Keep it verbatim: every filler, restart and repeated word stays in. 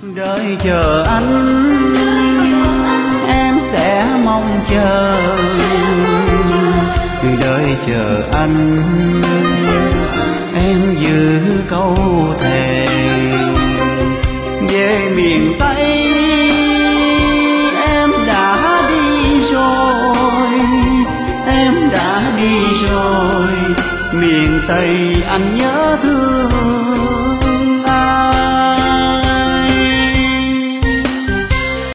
Đợi chờ anh em sẽ mong chờ, đợi chờ anh em giữ câu thề. Về miền Tây em đã đi rồi, em đã đi rồi, miền Tây anh nhớ thương.